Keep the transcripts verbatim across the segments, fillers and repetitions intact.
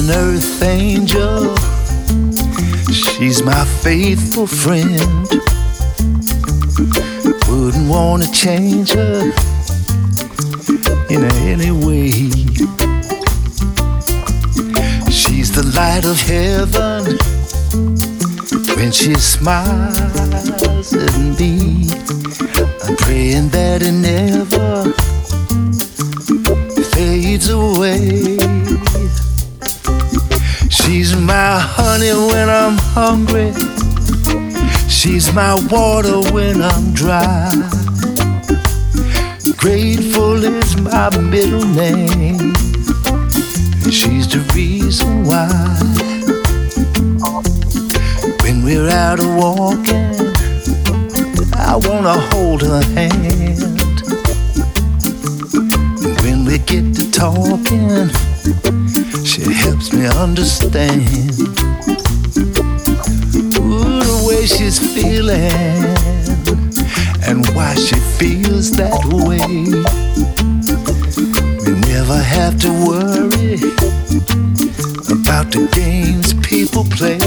an earth angel. She's my faithful friend. Wouldn't want to change her in any way. She's the light of heaven when she smiles at me. I'm praying that it never fades away. She's my honey when I'm hungry. She's my water when I'm dry. Grateful is my middle name, and she's the reason why. When we're out walking, I wanna hold her hand. And when we get to talking, she helps me understand. Ooh, the way she's feeling and why she feels that way. We never have to worry about the games people play.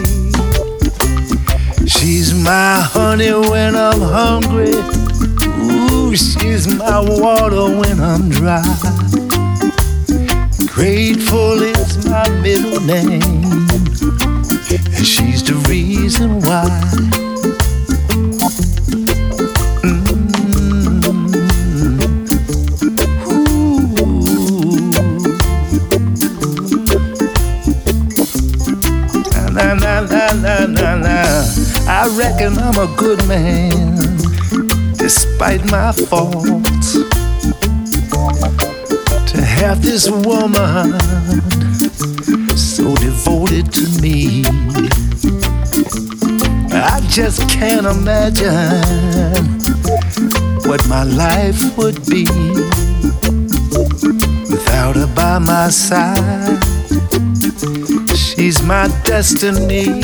She's my honey when I'm hungry. Ooh, she's my water when I'm dry. Grateful is my middle name, and she's the reason why. Na na na na na na. I reckon I'm a good man, despite my faults. To have this woman so devoted to me, I just can't imagine what my life would be without her by my side. She's my destiny.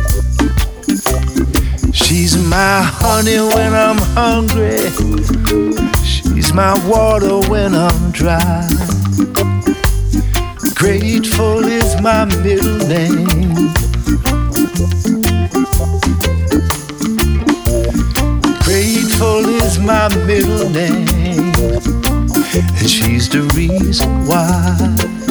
She's my honey when I'm hungry. She's my water when I'm dry. Grateful is my middle name. Grateful is my middle name, and she's the reason why.